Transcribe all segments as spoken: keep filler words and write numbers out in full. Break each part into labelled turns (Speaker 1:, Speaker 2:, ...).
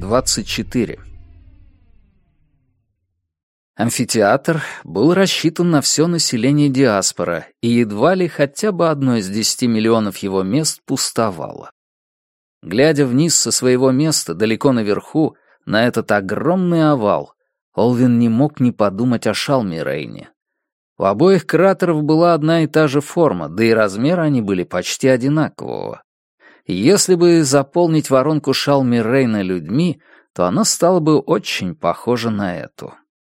Speaker 1: двадцать четыре. Амфитеатр был рассчитан на все население диаспора, и едва ли хотя бы одно из десяти миллионов его мест пустовало. Глядя вниз со своего места, далеко наверху, на этот огромный овал, Олвин не мог не подумать о Шалмирейне. У обоих кратеров была одна и та же форма, да и размеры они были почти одинакового. И если бы заполнить воронку Шалмирейна людьми, то она стала бы очень похожа на эту.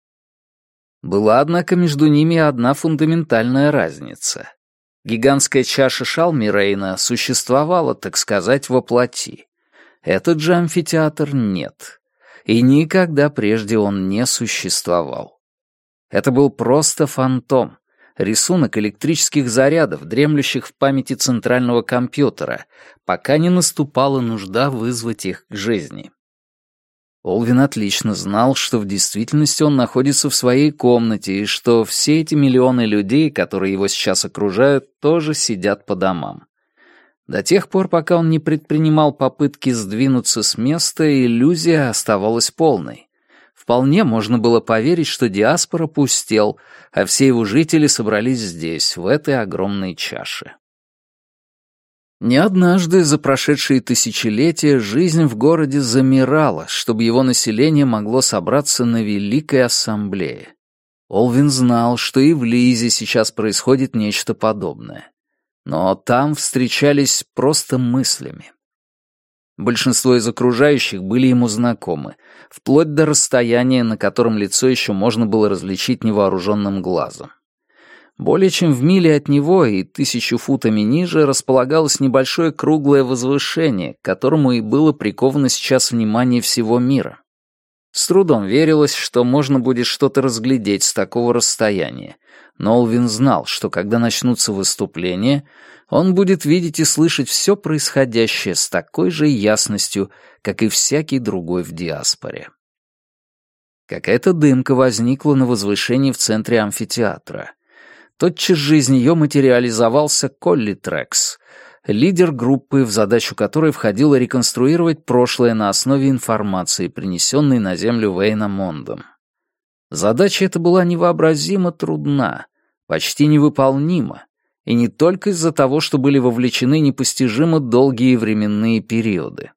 Speaker 1: Была, однако, между ними одна фундаментальная разница. Гигантская чаша Шалмирейна существовала, так сказать, во плоти. Этот же амфитеатр нет. И никогда прежде он не существовал. Это был просто фантом, рисунок электрических зарядов, дремлющих в памяти центрального компьютера, пока не наступала нужда вызвать их к жизни. Олвин отлично знал, что в действительности он находится в своей комнате, и что все эти миллионы людей, которые его сейчас окружают, тоже сидят по домам. До тех пор, пока он не предпринимал попытки сдвинуться с места, иллюзия оставалась полной. Вполне можно было поверить, что диаспора пустел, а все его жители собрались здесь, в этой огромной чаше. Не однажды за прошедшие тысячелетия жизнь в городе замирала, чтобы его население могло собраться на Великой Ассамблее. Олвин знал, что и в Лизе сейчас происходит нечто подобное. Но там встречались просто мыслями. Большинство из окружающих были ему знакомы, вплоть до расстояния, на котором лицо еще можно было различить невооруженным глазом. Более чем в миле от него и тысячу футами ниже располагалось небольшое круглое возвышение, к которому и было приковано сейчас внимание всего мира. С трудом верилось, что можно будет что-то разглядеть с такого расстояния, но Олвин знал, что когда начнутся выступления, он будет видеть и слышать все происходящее с такой же ясностью, как и всякий другой в диаспоре. Какая-то дымка возникла на возвышении в центре амфитеатра. Тотчас же из нее материализовался Колли Трекс, лидер группы, в задачу которой входило реконструировать прошлое на основе информации, принесенной на Землю Вейнамондом. Задача эта была невообразимо трудна, почти невыполнима, и не только из-за того, что были вовлечены непостижимо долгие временные периоды.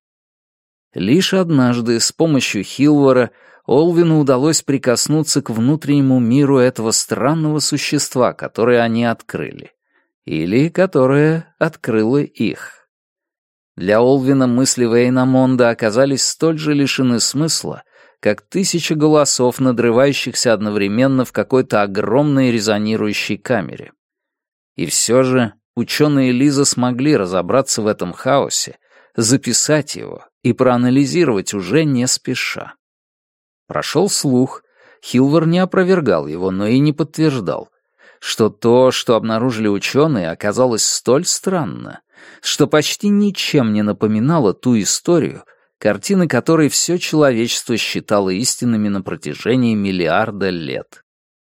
Speaker 1: Лишь однажды с помощью Хилвара Олвину удалось прикоснуться к внутреннему миру этого странного существа, которое они открыли. Или которое открыло их. Для Олвина мысли Вейнамонда оказались столь же лишены смысла, как тысяча голосов, надрывающихся одновременно в какой-то огромной резонирующей камере. И все же ученые Лиза смогли разобраться в этом хаосе, записать его и проанализировать уже не спеша. Прошел слух, Хилвар не опровергал его, но и не подтверждал, что то, что обнаружили ученые, оказалось столь странно, что почти ничем не напоминало ту историю, картины которой все человечество считало истинными на протяжении миллиарда лет.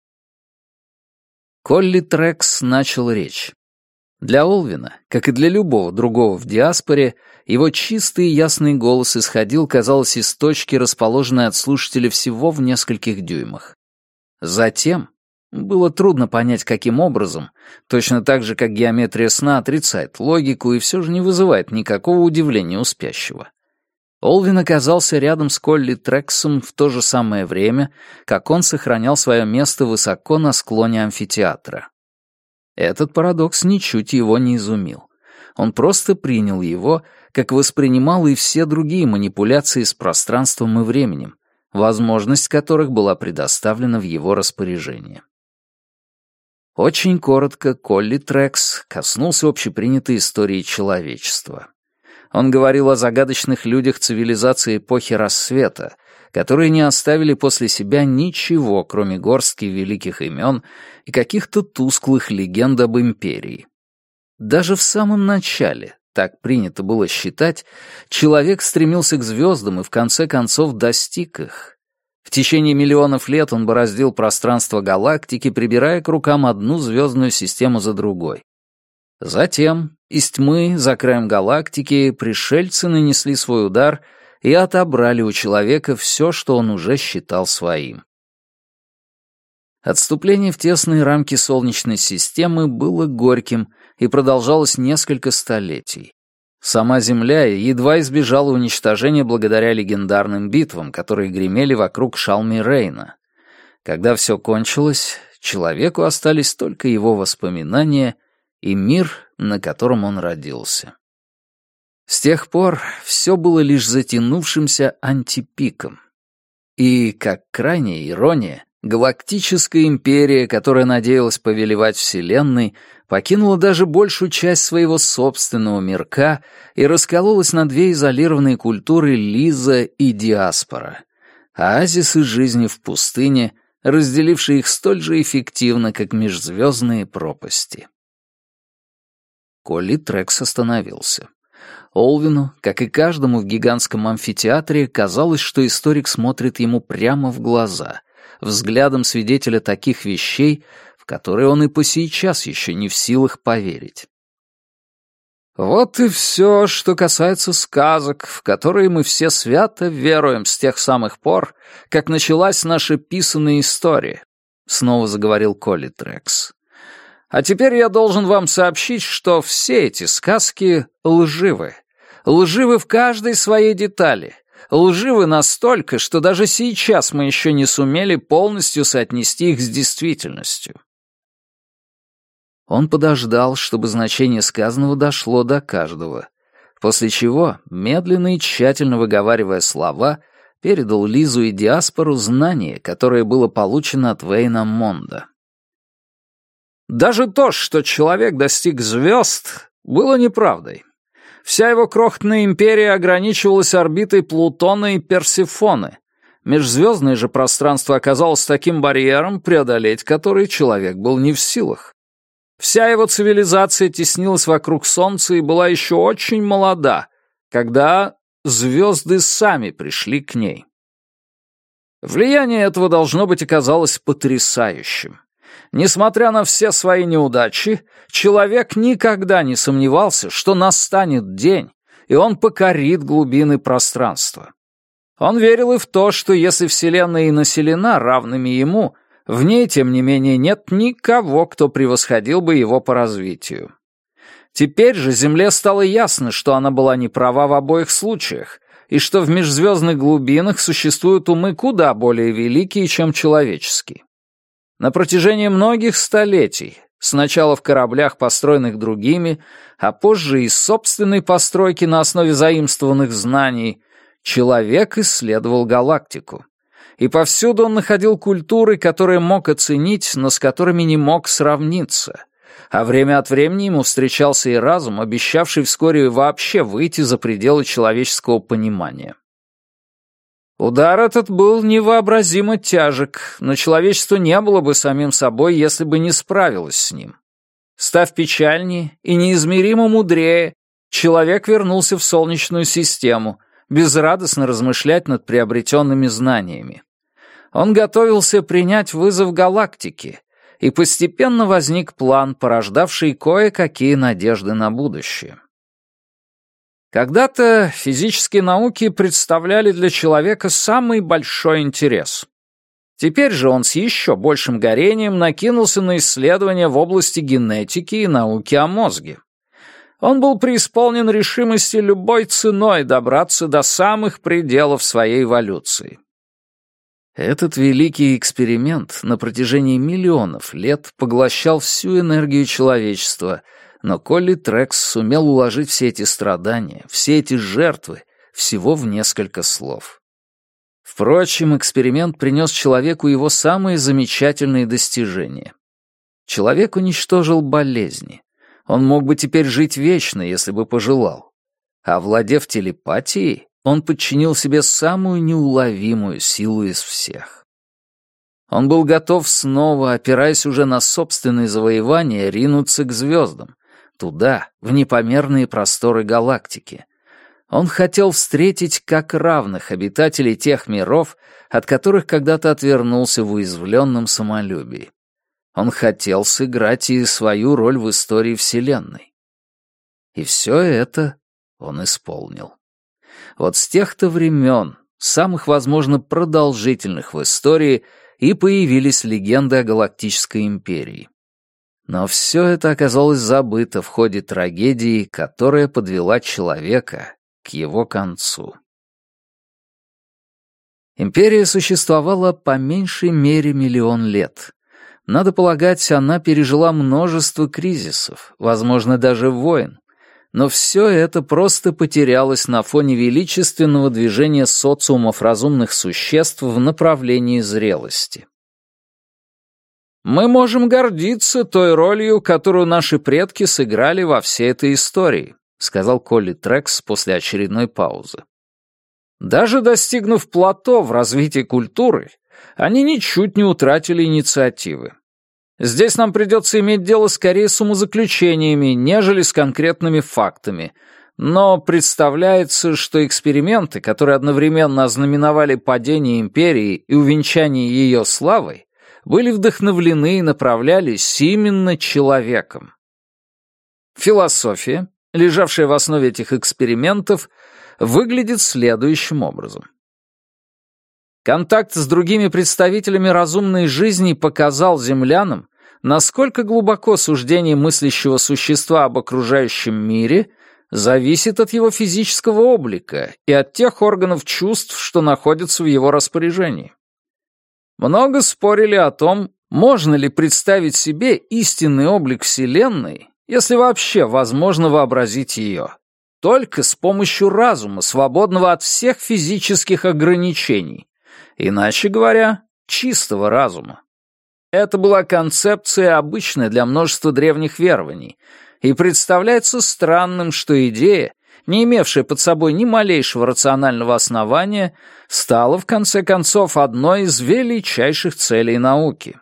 Speaker 1: Колли Трекс начал речь. Для Олвина, как и для любого другого в диаспоре, его чистый и ясный голос исходил, казалось, из точки, расположенной от слушателя всего в нескольких дюймах. Затем, было трудно понять, каким образом, точно так же, как геометрия сна отрицает логику и все же не вызывает никакого удивления у спящего. Олвин оказался рядом с Колли Трексом в то же самое время, как он сохранял свое место высоко на склоне амфитеатра. Этот парадокс ничуть его не изумил. Он просто принял его, как воспринимал и все другие манипуляции с пространством и временем, возможность которых была предоставлена в его распоряжение. Очень коротко Колли Трекс коснулся общепринятой истории человечества. Он говорил о загадочных людях цивилизации эпохи Рассвета, которые не оставили после себя ничего, кроме горстки великих имен и каких-то тусклых легенд об империи. Даже в самом начале, так принято было считать, человек стремился к звездам и в конце концов достиг их. В течение миллионов лет он бороздил пространство галактики, прибирая к рукам одну звездную систему за другой. Затем, из тьмы, за краем галактики, пришельцы нанесли свой удар и отобрали у человека все, что он уже считал своим. Отступление в тесные рамки Солнечной системы было горьким и продолжалось несколько столетий. Сама Земля едва избежала уничтожения благодаря легендарным битвам, которые гремели вокруг Шалми-Рейна. Когда все кончилось, человеку остались только его воспоминания и мир, на котором он родился. С тех пор все было лишь затянувшимся антипиком. И, как крайняя ирония, Галактическая империя, которая надеялась повелевать Вселенной, покинула даже большую часть своего собственного мирка и раскололась на две изолированные культуры Лиза и Диаспора, оазисы жизни в пустыне, разделившие их столь же эффективно, как межзвездные пропасти. Колли Трекс остановился. Олвину, как и каждому в гигантском амфитеатре, казалось, что историк смотрит ему прямо в глаза — взглядом свидетеля таких вещей, в которые он и по сейчас еще не в силах поверить. Вот и все, что касается сказок, в которые мы все свято веруем с тех самых пор, как началась наша писаная история, — снова заговорил Колли Трекс. А теперь я должен вам сообщить, что все эти сказки лживы. Лживы в каждой своей детали. Лживы настолько, что даже сейчас мы еще не сумели полностью соотнести их с действительностью. Он подождал, чтобы значение сказанного дошло до каждого, после чего, медленно и тщательно выговаривая слова, передал Лизу и Диаспору знание, которое было получено от Вейна Монда. Даже то, что человек достиг звезд, было неправдой. Вся его крохотная империя ограничивалась орбитой Плутона и Персефоны. Межзвездное же пространство оказалось таким барьером, преодолеть который человек был не в силах. Вся его цивилизация теснилась вокруг Солнца и была еще очень молода, когда звезды сами пришли к ней. Влияние этого, должно быть, оказалось потрясающим. Несмотря на все свои неудачи, человек никогда не сомневался, что настанет день, и он покорит глубины пространства. Он верил и в то, что если Вселенная и населена равными ему, в ней, тем не менее, нет никого, кто превосходил бы его по развитию. Теперь же Земле стало ясно, что она была не права в обоих случаях, и что в межзвездных глубинах существуют умы куда более великие, чем человеческие. На протяжении многих столетий, сначала в кораблях, построенных другими, а позже из собственной постройки на основе заимствованных знаний, человек исследовал галактику. И повсюду он находил культуры, которые мог оценить, но с которыми не мог сравниться. А время от времени ему встречался и разум, обещавший вскоре вообще выйти за пределы человеческого понимания. Удар этот был невообразимо тяжек, но человечество не было бы самим собой, если бы не справилось с ним. Став печальнее и неизмеримо мудрее, человек вернулся в Солнечную систему, безрадостно размышлять над приобретенными знаниями. Он готовился принять вызов галактики, и постепенно возник план, порождавший кое-какие надежды на будущее. Когда-то физические науки представляли для человека самый большой интерес. Теперь же он с еще большим горением накинулся на исследования в области генетики и науки о мозге. Он был преисполнен решимости любой ценой добраться до самых пределов своей эволюции. Этот великий эксперимент на протяжении миллионов лет поглощал всю энергию человечества, но Колли Трекс сумел уложить все эти страдания, все эти жертвы всего в несколько слов. Впрочем, эксперимент принес человеку его самые замечательные достижения. Человек уничтожил болезни. Он мог бы теперь жить вечно, если бы пожелал. А овладев телепатией, он подчинил себе самую неуловимую силу из всех. Он был готов снова, опираясь уже на собственные завоевания, ринуться к звездам, туда, в непомерные просторы галактики. Он хотел встретить как равных обитателей тех миров, от которых когда-то отвернулся в уязвленном самолюбии. Он хотел сыграть и свою роль в истории Вселенной. И все это он исполнил. Вот с тех-то времен, самых, возможно, продолжительных в истории, и появились легенды о Галактической империи. Но все это оказалось забыто в ходе трагедии, которая подвела человека к его концу. Империя существовала по меньшей мере миллион лет. Надо полагать, она пережила множество кризисов, возможно, даже войн, но все это просто потерялось на фоне величественного движения социумов разумных существ в направлении зрелости. Мы можем гордиться той ролью, которую наши предки сыграли во всей этой истории, сказал Колли Трекс после очередной паузы. Даже достигнув плато в развитии культуры, они ничуть не утратили инициативы. Здесь нам придется иметь дело скорее с умозаключениями, нежели с конкретными фактами, но представляется, что эксперименты, которые одновременно ознаменовали падение империи и увенчание ее славой, были вдохновлены и направлялись именно человеком. Философия, лежавшая в основе этих экспериментов, выглядит следующим образом. Контакт с другими представителями разумной жизни показал землянам, насколько глубоко суждение мыслящего существа об окружающем мире зависит от его физического облика и от тех органов чувств, что находятся в его распоряжении. Много спорили о том, можно ли представить себе истинный облик Вселенной, если вообще возможно вообразить ее, только с помощью разума, свободного от всех физических ограничений, иначе говоря, чистого разума. Это была концепция, обычная для множества древних верований, и представляется странным, что идея, не имевшая под собой ни малейшего рационального основания, стала, в конце концов, одной из величайших целей науки.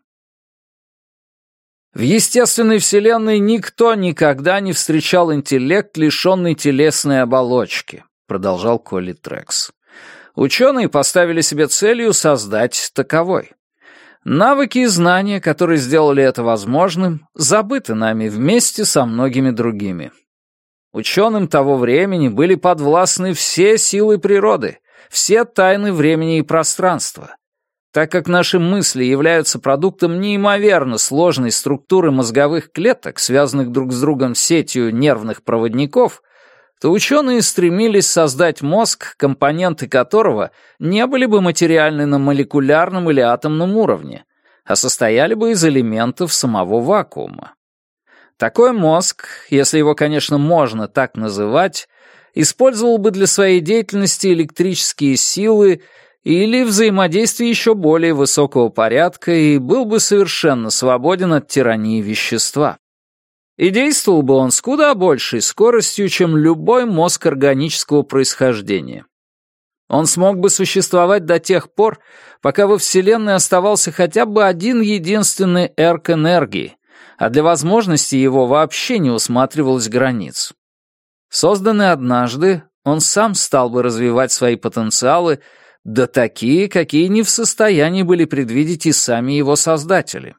Speaker 1: В естественной вселенной никто никогда не встречал интеллект, лишенный телесной оболочки, продолжал Колли Трекс. Ученые поставили себе целью создать таковой. Навыки и знания, которые сделали это возможным, забыты нами вместе со многими другими. Ученым того времени были подвластны все силы природы, все тайны времени и пространства. Так как наши мысли являются продуктом неимоверно сложной структуры мозговых клеток, связанных друг с другом сетью нервных проводников, то ученые стремились создать мозг, компоненты которого не были бы материальны на молекулярном или атомном уровне, а состояли бы из элементов самого вакуума. Такой мозг, если его, конечно, можно так называть, использовал бы для своей деятельности электрические силы или взаимодействие еще более высокого порядка и был бы совершенно свободен от тирании вещества. И действовал бы он с куда большей скоростью, чем любой мозг органического происхождения. Он смог бы существовать до тех пор, пока во Вселенной оставался хотя бы один единственный эрк энергии, а для возможности его вообще не усматривалось границ. Созданный однажды, он сам стал бы развивать свои потенциалы, да такие, какие не в состоянии были предвидеть и сами его создатели.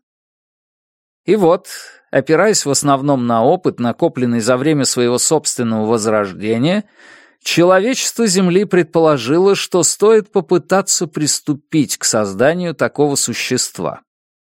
Speaker 1: И вот, опираясь в основном на опыт, накопленный за время своего собственного возрождения, человечество Земли предположило, что стоит попытаться приступить к созданию такого существа.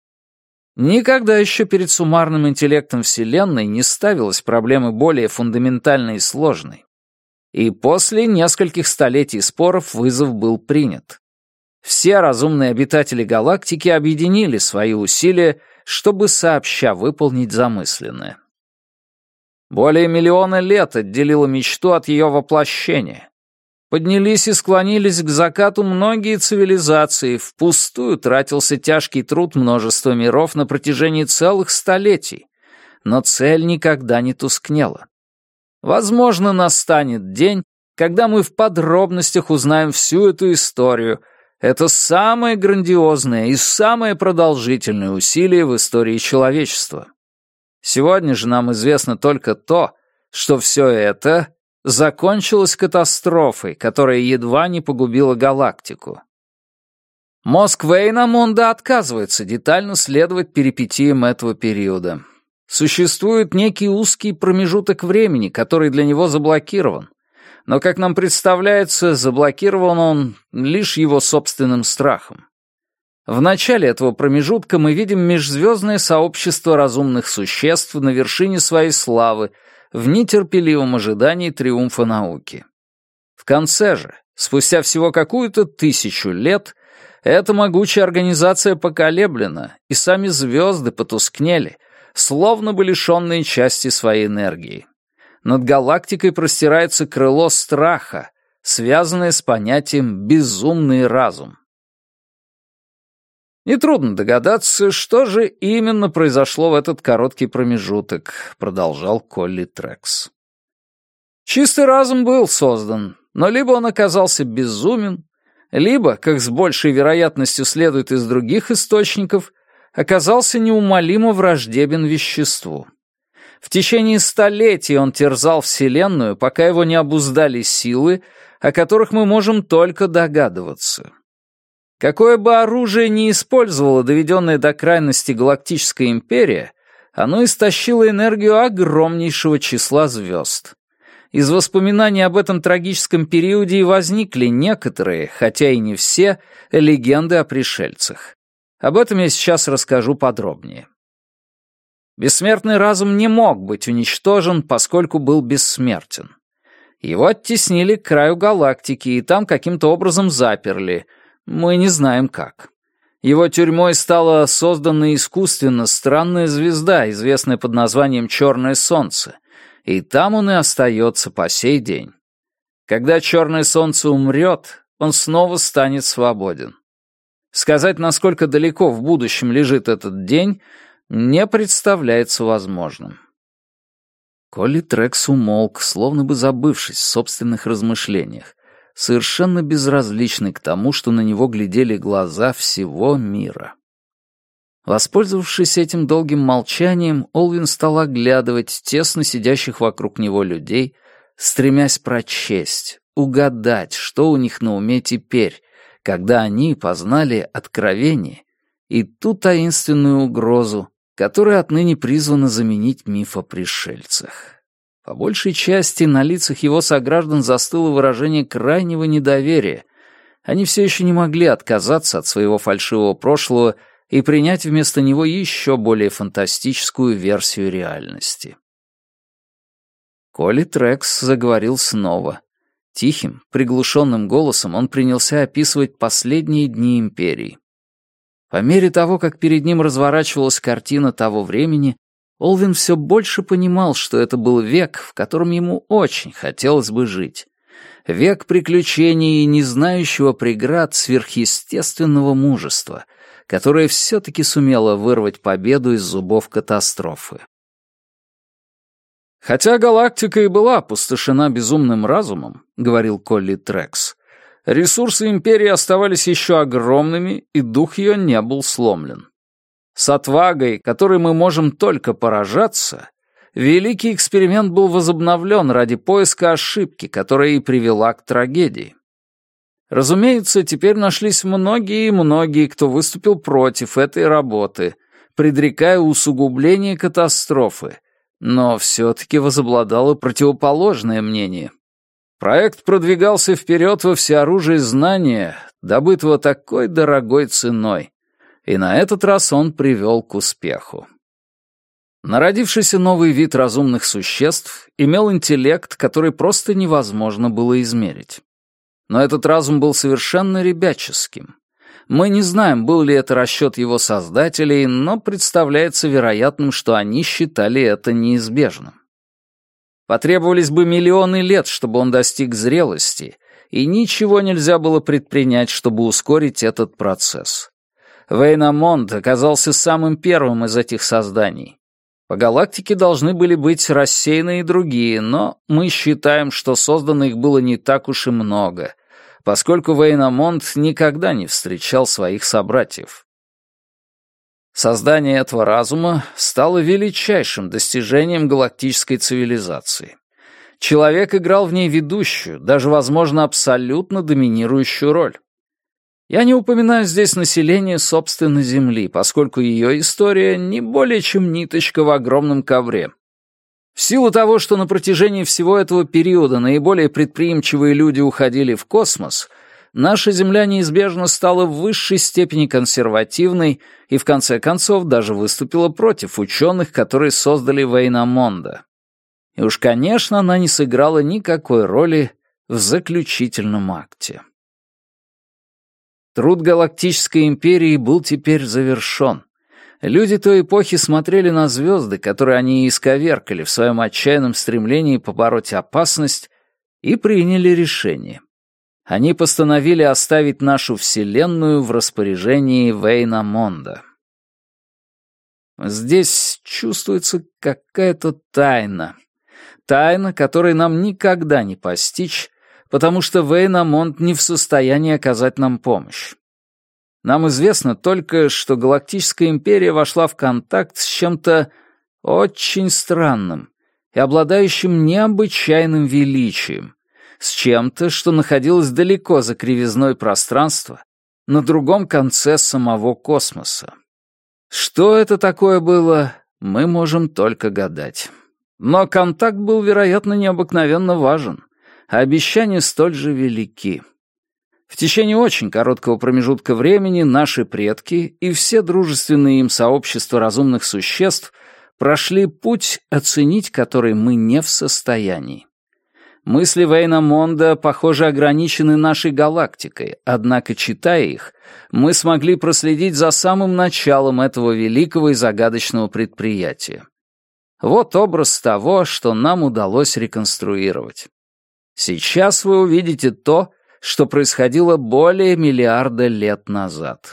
Speaker 1: Никогда еще перед суммарным интеллектом Вселенной не ставилась проблема более фундаментальной и сложной. И после нескольких столетий споров вызов был принят. Все разумные обитатели галактики объединили свои усилия, чтобы сообща выполнить замысленное. Более миллиона лет отделило мечту от ее воплощения. Поднялись и склонились к закату многие цивилизации, впустую тратился тяжкий труд множества миров на протяжении целых столетий, но цель никогда не тускнела. Возможно, настанет день, когда мы в подробностях узнаем всю эту историю. Это самое грандиозное и самое продолжительное усилие в истории человечества. Сегодня же нам известно только то, что все это закончилось катастрофой, которая едва не погубила галактику. Мозг Вейна Монда отказывается детально следовать перипетиям этого периода. Существует некий узкий промежуток времени, который для него заблокирован. Но, как нам представляется, заблокирован он лишь его собственным страхом. В начале этого промежутка мы видим межзвездное сообщество разумных существ на вершине своей славы, в нетерпеливом ожидании триумфа науки. В конце же, спустя всего какую-то тысячу лет, эта могучая организация поколеблена, и сами звезды потускнели, словно бы лишенные части своей энергии. Над галактикой простирается крыло страха, связанное с понятием «безумный разум». Нетрудно догадаться, что же именно произошло в этот короткий промежуток, продолжал Колли Трекс. Чистый разум был создан, но либо он оказался безумен, либо, как с большей вероятностью следует из других источников, оказался неумолимо враждебен веществу. В течение столетий он терзал Вселенную, пока его не обуздали силы, о которых мы можем только догадываться. Какое бы оружие ни использовала доведенная до крайности Галактическая империя, оно истощило энергию огромнейшего числа звезд. Из воспоминаний об этом трагическом периоде и возникли некоторые, хотя и не все, легенды о пришельцах. Об этом я сейчас расскажу подробнее. Бессмертный разум не мог быть уничтожен, поскольку был бессмертен. Его оттеснили к краю галактики и там каким-то образом заперли. Мы не знаем как. Его тюрьмой стала созданная искусственно странная звезда, известная под названием «Черное солнце», и там он и остается по сей день. Когда Черное солнце умрет, он снова станет свободен. Сказать, насколько далеко в будущем лежит этот день, не представляется возможным. Колли Трекс умолк, словно бы забывшись в собственных размышлениях, совершенно безразличный к тому, что на него глядели глаза всего мира. Воспользовавшись этим долгим молчанием, Олвин стал оглядывать тесно сидящих вокруг него людей, стремясь прочесть, угадать, что у них на уме теперь, когда они познали откровение и ту таинственную угрозу, которая отныне призвана заменить миф о пришельцах. По большей части на лицах его сограждан застыло выражение крайнего недоверия. Они все еще не могли отказаться от своего фальшивого прошлого и принять вместо него еще более фантастическую версию реальности. Колли Трекс заговорил снова. Тихим, приглушенным голосом он принялся описывать последние дни империи. По мере того, как перед ним разворачивалась картина того времени, Олвин все больше понимал, что это был век, в котором ему очень хотелось бы жить. Век приключений и не знающего преград сверхъестественного мужества, которое все-таки сумело вырвать победу из зубов катастрофы. «Хотя галактика и была опустошена безумным разумом», — говорил Колли Трекс, «ресурсы Империи оставались еще огромными, и дух ее не был сломлен. С отвагой, которой мы можем только поражаться, великий эксперимент был возобновлен ради поиска ошибки, которая и привела к трагедии. Разумеется, теперь нашлись многие и многие, кто выступил против этой работы, предрекая усугубление катастрофы, но все-таки возобладало противоположное мнение. Проект продвигался вперед во всеоружии знания, добытого такой дорогой ценой, и на этот раз он привел к успеху. Народившийся новый вид разумных существ имел интеллект, который просто невозможно было измерить. Но этот разум был совершенно ребяческим. Мы не знаем, был ли это расчет его создателей, но представляется вероятным, что они считали это неизбежным. Потребовались бы миллионы лет, чтобы он достиг зрелости, и ничего нельзя было предпринять, чтобы ускорить этот процесс. Вейнамонт оказался самым первым из этих созданий. По галактике должны были быть рассеяны и другие, но мы считаем, что создано их было не так уж и много, поскольку Вейнамонт никогда не встречал своих собратьев. Создание этого разума стало величайшим достижением галактической цивилизации. Человек играл в ней ведущую, даже, возможно, абсолютно доминирующую роль. Я не упоминаю здесь население собственной Земли, поскольку ее история не более чем ниточка в огромном ковре. В силу того, что на протяжении всего этого периода наиболее предприимчивые люди уходили в космос, наша Земля неизбежно стала в высшей степени консервативной и в конце концов даже выступила против ученых, которые создали Вейнамонда. И уж, конечно, она не сыграла никакой роли в заключительном акте. Труд Галактической империи был теперь завершен. Люди той эпохи смотрели на звезды, которые они исковеркали в своем отчаянном стремлении побороть опасность, и приняли решение. Они постановили оставить нашу Вселенную в распоряжении Вейнамонда. Здесь чувствуется какая-то тайна. Тайна, которой нам никогда не постичь, потому что Вейнамонд не в состоянии оказать нам помощь. Нам известно только, что Галактическая империя вошла в контакт с чем-то очень странным и обладающим необычайным величием, с чем-то, что находилось далеко за кривизной пространства, на другом конце самого космоса. Что это такое было, мы можем только гадать. Но контакт был, вероятно, необыкновенно важен, а обещания столь же велики. В течение очень короткого промежутка времени наши предки и все дружественные им сообщества разумных существ прошли путь, оценить который мы не в состоянии. Мысли Вейнамонда, похоже, ограничены нашей галактикой, однако, читая их, мы смогли проследить за самым началом этого великого и загадочного предприятия. Вот образ того, что нам удалось реконструировать. Сейчас вы увидите то, что происходило более миллиарда лет назад.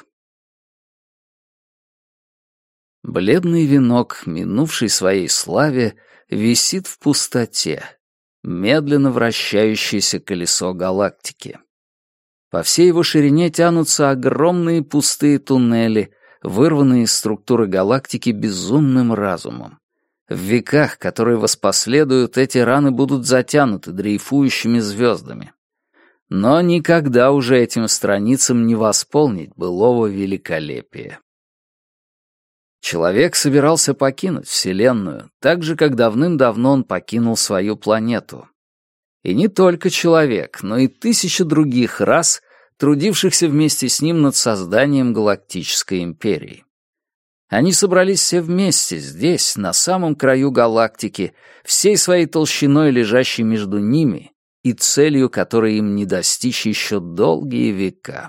Speaker 1: Бледный венок, минувший своей славе, висит в пустоте, медленно вращающееся колесо галактики. По всей его ширине тянутся огромные пустые туннели, вырванные из структуры галактики безумным разумом. В веках, которые воспоследуют, эти раны будут затянуты дрейфующими звездами. Но никогда уже этим страницам не восполнить былого великолепия. Человек собирался покинуть Вселенную, так же, как давным-давно он покинул свою планету. И не только человек, но и тысячи других рас, трудившихся вместе с ним над созданием Галактической империи. Они собрались все вместе здесь, на самом краю галактики, всей своей толщиной, лежащей между ними, и целью, которой им не достичь еще долгие века.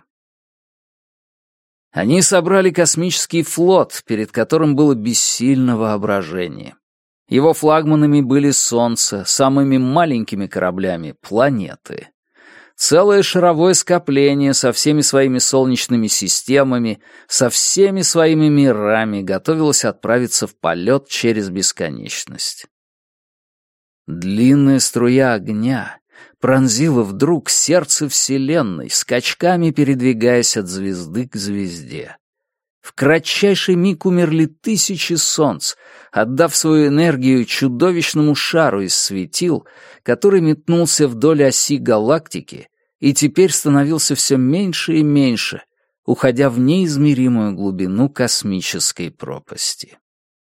Speaker 1: Они собрали космический флот, перед которым было бессильно воображение. Его флагманами были Солнце, самыми маленькими кораблями — планеты. Целое шаровое скопление со всеми своими солнечными системами, со всеми своими мирами готовилось отправиться в полет через бесконечность. Длинная струя огня пронзила вдруг сердце Вселенной, скачками передвигаясь от звезды к звезде. В кратчайший миг умерли тысячи солнц, отдав свою энергию чудовищному шару из светил, который метнулся вдоль оси галактики и теперь становился все меньше и меньше, уходя в неизмеримую глубину космической пропасти.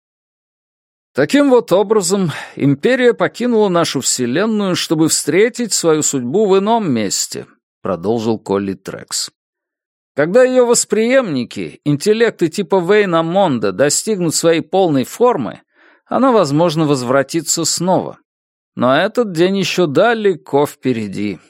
Speaker 1: Таким вот образом, империя покинула нашу Вселенную, чтобы встретить свою судьбу в ином месте, продолжил Колли Трекс. Когда ее восприемники, интеллекты типа Вейнамонда, достигнут своей полной формы, она, возможно, возвратится снова. Но этот день еще далеко впереди.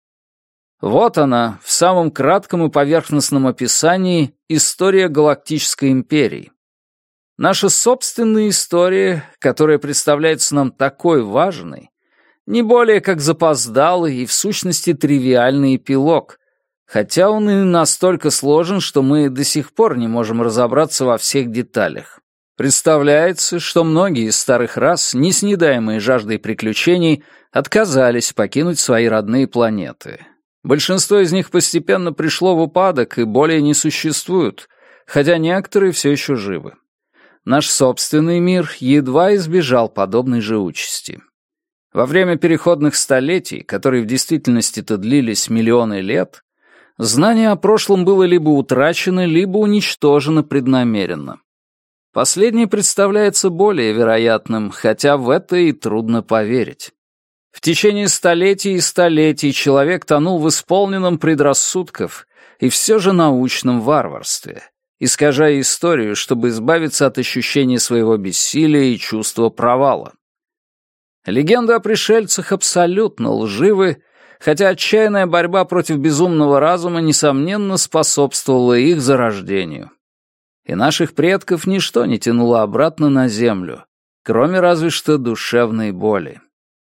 Speaker 1: Вот она, в самом кратком и поверхностном описании, история Галактической империи. Наша собственная история, которая представляется нам такой важной, не более как запоздалый и в сущности тривиальный эпилог, хотя он и настолько сложен, что мы до сих пор не можем разобраться во всех деталях. Представляется, что многие из старых рас, неснедаемые жаждой приключений, отказались покинуть свои родные планеты. Большинство из них постепенно пришло в упадок и более не существуют, хотя некоторые все еще живы. Наш собственный мир едва избежал подобной же участи. Во время переходных столетий, которые в действительности-то длились миллионы лет, знание о прошлом было либо утрачено, либо уничтожено преднамеренно. Последнее представляется более вероятным, хотя в это и трудно поверить. В течение столетий и столетий человек тонул в исполненном предрассудков и все же научном варварстве, искажая историю, чтобы избавиться от ощущения своего бессилия и чувства провала. Легенды о пришельцах абсолютно лживы, хотя отчаянная борьба против безумного разума, несомненно, способствовала их зарождению. И наших предков ничто не тянуло обратно на землю, кроме разве что душевной боли.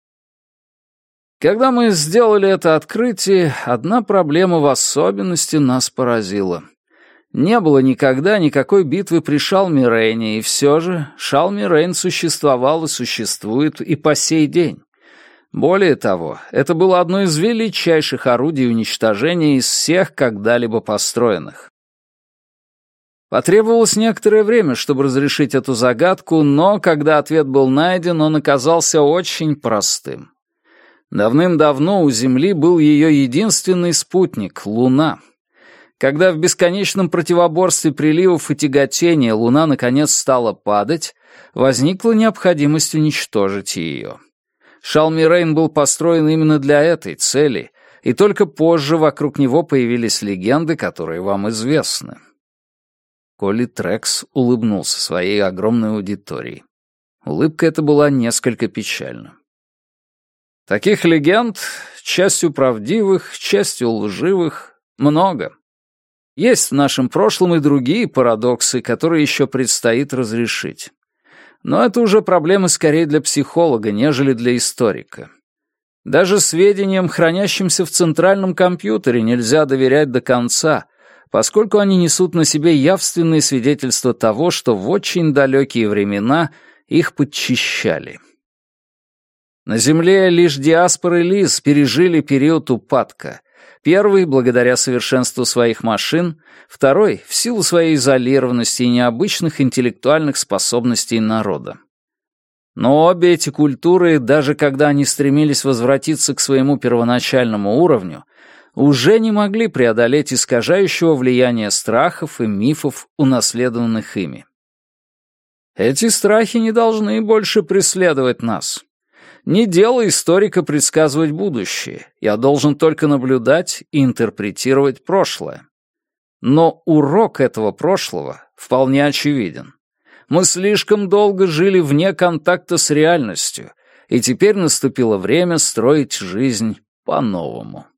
Speaker 1: Когда мы сделали это открытие, одна проблема в особенности нас поразила. Не было никогда никакой битвы при Шалми-Рейне, и все же Шалми-Рейн существовал и существует и по сей день. Более того, это было одно из величайших орудий уничтожения из всех когда-либо построенных. Потребовалось некоторое время, чтобы разрешить эту загадку, но когда ответ был найден, он оказался очень простым. Давным-давно у Земли был ее единственный спутник — Луна. Когда в бесконечном противоборстве приливов и тяготения Луна наконец стала падать, возникла необходимость уничтожить ее. Шалми-Рейн был построен именно для этой цели, и только позже вокруг него появились легенды, которые вам известны. Колли Трекс улыбнулся своей огромной аудитории. Улыбка эта была несколько печальна. Таких легенд, частью правдивых, частью лживых, много. Есть в нашем прошлом и другие парадоксы, которые еще предстоит разрешить. Но это уже проблемы скорее для психолога, нежели для историка. Даже сведениям, хранящимся в центральном компьютере, нельзя доверять до конца, поскольку они несут на себе явственные свидетельства того, что в очень далекие времена их подчищали. На Земле лишь диаспоры Лиз пережили период упадка. Первый — благодаря совершенству своих машин, второй — в силу своей изолированности и необычных интеллектуальных способностей народа. Но обе эти культуры, даже когда они стремились возвратиться к своему первоначальному уровню, уже не могли преодолеть искажающего влияния страхов и мифов, унаследованных ими. Эти страхи не должны больше преследовать нас. Не дело историка предсказывать будущее, я должен только наблюдать и интерпретировать прошлое. Но урок этого прошлого вполне очевиден. Мы слишком долго жили вне контакта с реальностью, и теперь наступило время строить жизнь по-новому.